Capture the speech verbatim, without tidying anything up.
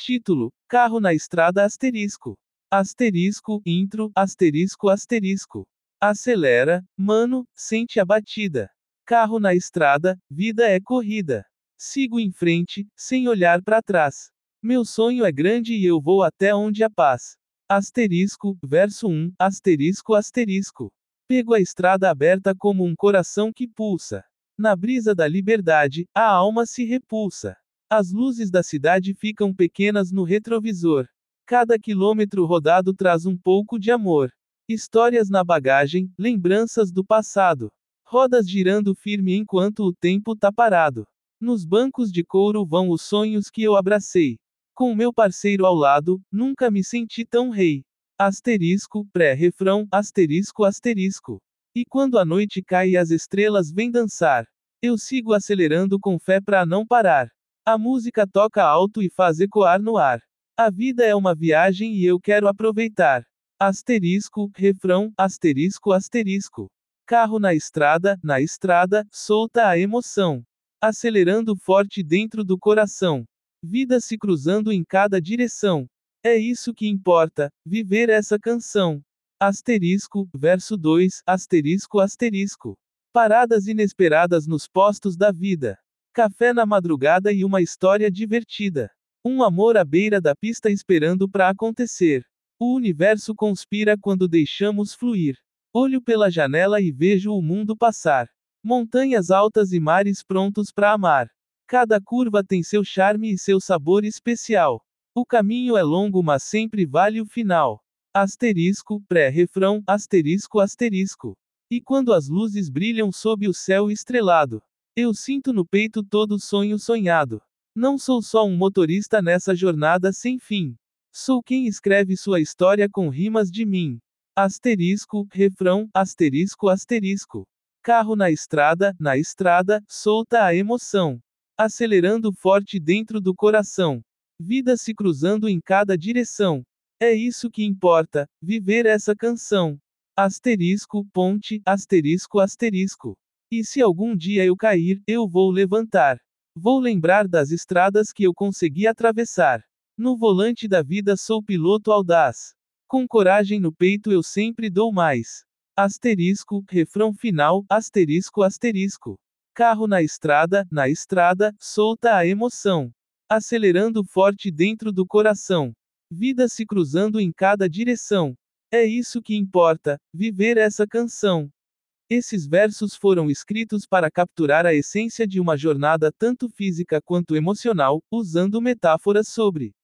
Título: Carro na estrada asterisco. Asterisco, intro, asterisco asterisco. Acelera, mano, sente a batida. Carro na estrada, vida é corrida. Sigo em frente, sem olhar para trás. Meu sonho é grande e eu vou até onde há paz. Asterisco, verso um, asterisco asterisco. Pego a estrada aberta como um coração que pulsa. Na brisa da liberdade, a alma se repulsa. As luzes da cidade ficam pequenas no retrovisor. Cada quilômetro rodado traz um pouco de amor. Histórias na bagagem, lembranças do passado. Rodas girando firme enquanto o tempo tá parado. Nos bancos de couro vão os sonhos que eu abracei. Com meu parceiro ao lado, nunca me senti tão rei. Asterisco, pré-refrão, asterisco asterisco. E quando a noite cai e as estrelas vêm dançar, eu sigo acelerando com fé pra não parar. A música toca alto e faz ecoar no ar. A vida é uma viagem e eu quero aproveitar. Asterisco, refrão, asterisco asterisco. Carro na estrada, na estrada, solta a emoção. Acelerando forte dentro do coração. Vida se cruzando em cada direção. É isso que importa, viver essa canção. Asterisco, verso dois, asterisco asterisco. Paradas inesperadas nos postos da vida. Café na madrugada e uma história divertida. Um amor à beira da pista esperando pra acontecer. O universo conspira quando deixamos fluir. Olho pela janela e vejo o mundo passar. Montanhas altas e mares prontos pra amar. Cada curva tem seu charme e seu sabor especial. O caminho é longo, mas sempre vale o final. Asterisco, pré-refrão, asterisco asterisco. E quando as luzes brilham sob o céu estrelado, eu sinto no peito todo sonho sonhado. Não sou só um motorista nessa jornada sem fim. Sou quem escreve sua história com rimas de mim. Asterisco, refrão, asterisco asterisco. Carro na estrada, na estrada, solta a emoção. Acelerando forte dentro do coração. Vida se cruzando em cada direção. É isso que importa, viver essa canção. Asterisco, ponte, asterisco asterisco. E se algum dia eu cair, eu vou levantar. Vou lembrar das estradas que eu consegui atravessar. No volante da vida sou piloto audaz. Com coragem no peito eu sempre dou mais. Asterisco, refrão final, asterisco asterisco. Carro na estrada, na estrada, solta a emoção. Acelerando forte dentro do coração. Vida se cruzando em cada direção. É isso que importa, viver essa canção. Esses versos foram escritos para capturar a essência de uma jornada tanto física quanto emocional, usando metáforas sobre